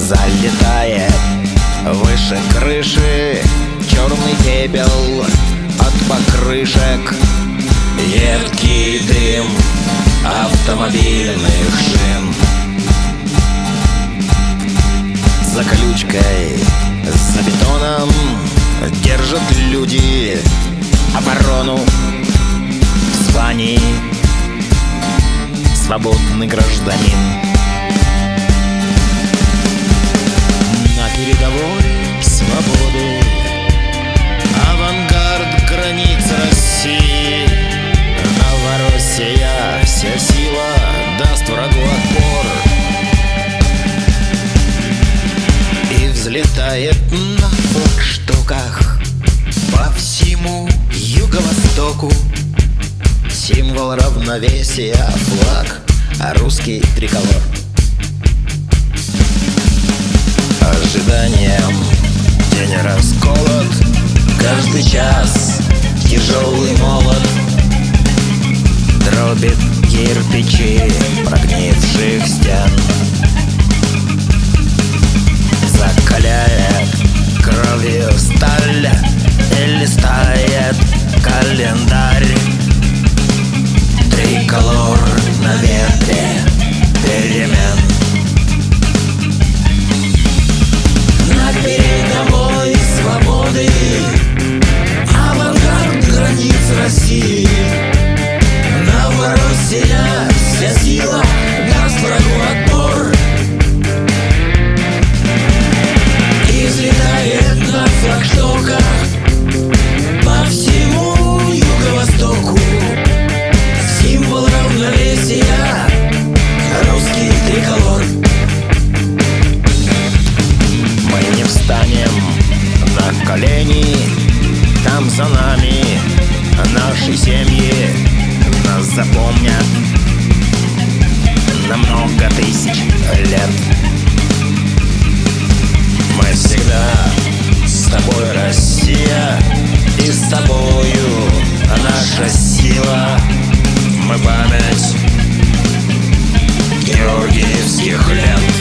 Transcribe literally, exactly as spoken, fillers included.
Залетает выше крыши черный пепел от покрышек, едкий дым автомобильных шин. За колючкой, за бетоном держат люди оборону. В звании свободный гражданин. На передовой свободы авангард границ России. Новороссия, вся сила даст врагу отпор и взлетает на флагштоках по всему юго-востоку. Символ равновесия флаг, а русский триколор. Ожиданием день расколот, каждый час тяжелый молот дробит кирпичи прогнивших стен, закаляет кровью сталь и листает календарь. Триколор на ветре перемен. На передовой свободы авангард границ России. Новороссия, вся сила даст врагу отпор и взлетает на флагштоках по всему юго-востоку. Символ равновесия русский триколор. Мы не встанем на колени, там за нами наши семьи нас запомнят на много тысяч лет. Мы всегда с тобой, Россия, и с тобою наша сила. Мы память георгиевских лет.